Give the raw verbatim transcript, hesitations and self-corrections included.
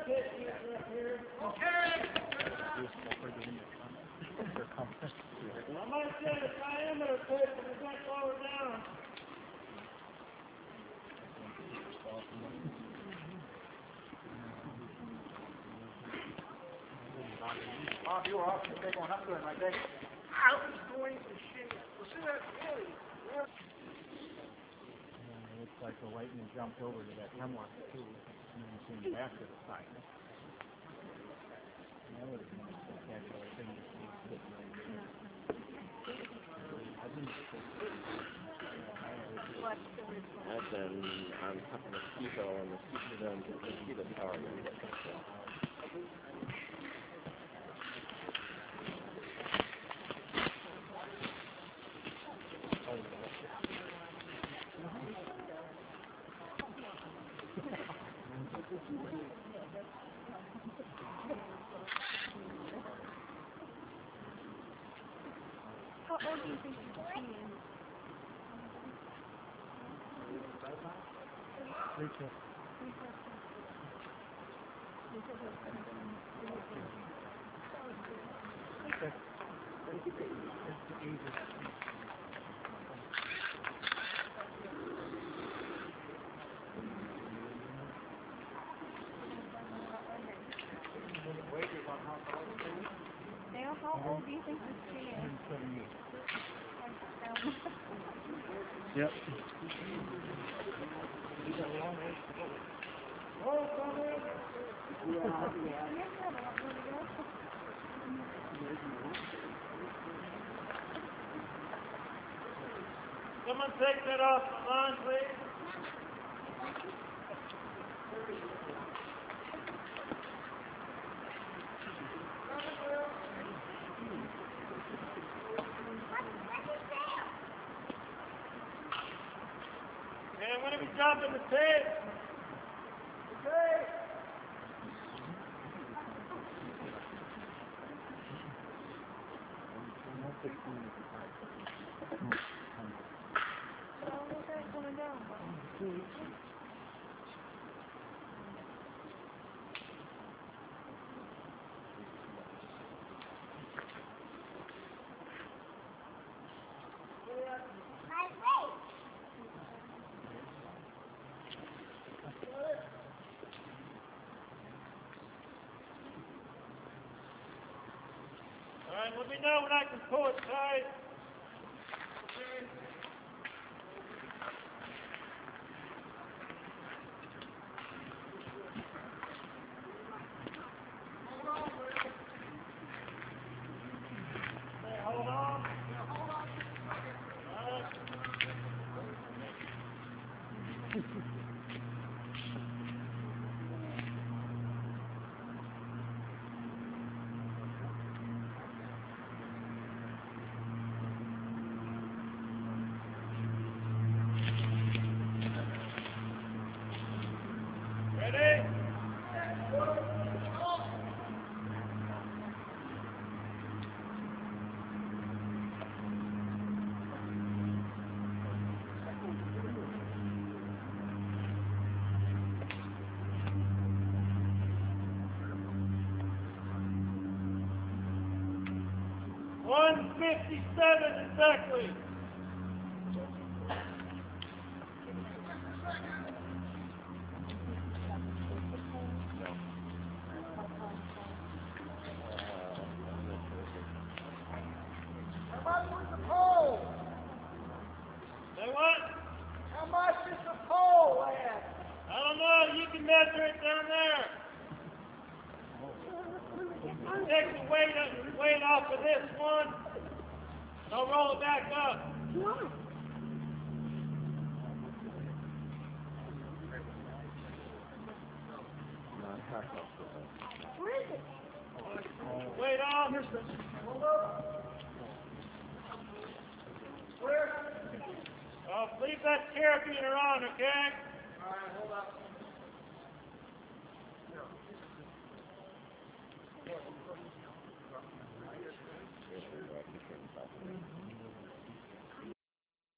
I might say the diameter fit, but it's not lower down. Bob, you were off to take one up to him, I think. I was going to shit. Well, see, that's really, really... It looks like the lightning jumped over to that hemlock, too, and then came back to the side. That would have been a spectacular thing to see. I've been on top of the mosquito and the mosquito, the mosquito tower. How old do you think she is? Rachel. That's the age of... Dale, how old do you think this tree is? Yep. Oh, come in. Someone take that off the line, please. And when are we dropping the tape? Okay. All right, let me know when I can pull it tight. Okay. Hold on. Hey, hold on. Hold on. All right. Ready? one fifty-seven exactly. How much was the pole? Say what? How much is the pole at? I don't know. You can measure it down there. Take the weight, of, weight off of this one. I'll roll it back up. Where is it? Weight off. Hold up. Where? Uh, leave that carabiner on, okay? All right, hold up. Yes,